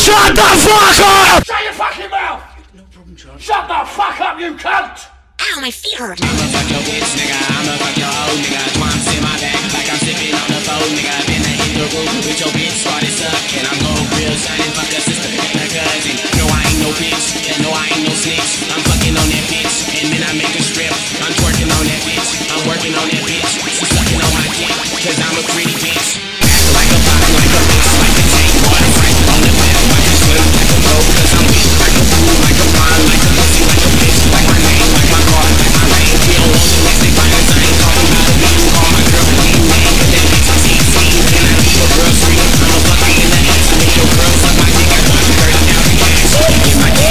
Shut the fuck up! Shut your fucking mouth! No problem, John. Shut the fuck up, you cunt! Ow, my feet hurt. I'ma fuck your bitch, nigga. I'ma fuck your hoe, nigga. Twine in my back like I'm sipping on the phone, nigga. Been to hit the roof with your bitch, started sucking. I'm gon' real son and fuck a sister and a cousin. No, I ain't no bitch, yeah, no, I ain't no snitch. I'm fucking on that bitch, and then I make a strip. I'm twerking on that bitch, I'm working on that bitch. She sucking on my dick, cause I'm a pretty bitch. Act like a body, like a bitch, like a tank. Water fight on the left, like a swim, like a boat. Cause I'm weak, like a fool, like a blind, like a pussy, like a bitch. Like my name, like my car, like my lane. We don't want domestic violence, I ain't talking about a bitch. Call my girl clean name, cause that bitch is TC. Then I leave a girl scream, I'ma fuck her in the ass. Make your girl suck my dick, I want 30,000 cash. Get my dick.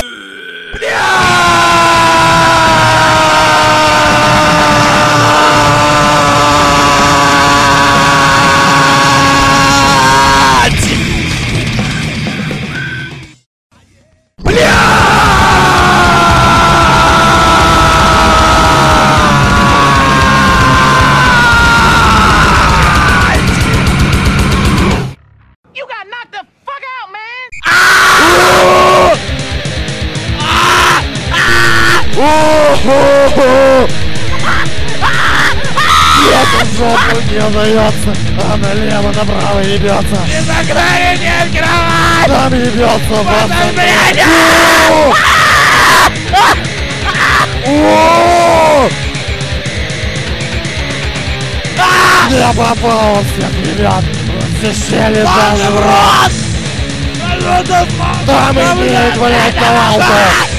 Эта жопа не удается, а налево направо ебется. Иногда не открывай! Там ебется, пацаны. Я попал всех ребят. Все щели дали в рот. Там имеет, блядь, давалку.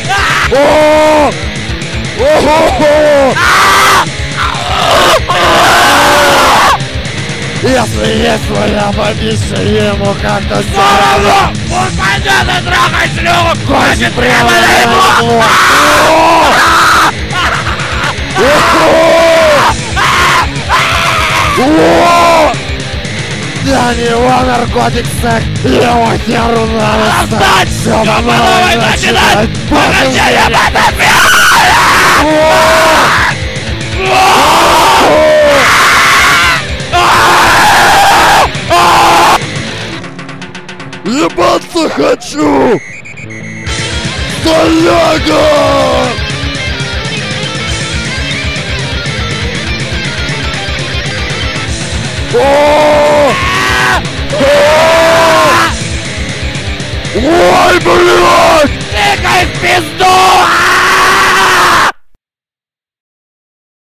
Если есть своя бабища, ему как-то все равно. Пусть пойдет и трахай шлюх! Хочет прямо на его. Для него наркотик секс, его херу надо стать. Все по новой начинать, похождение ебаться хочу! Соляга! Ой, блядь! Тыкай в пизду!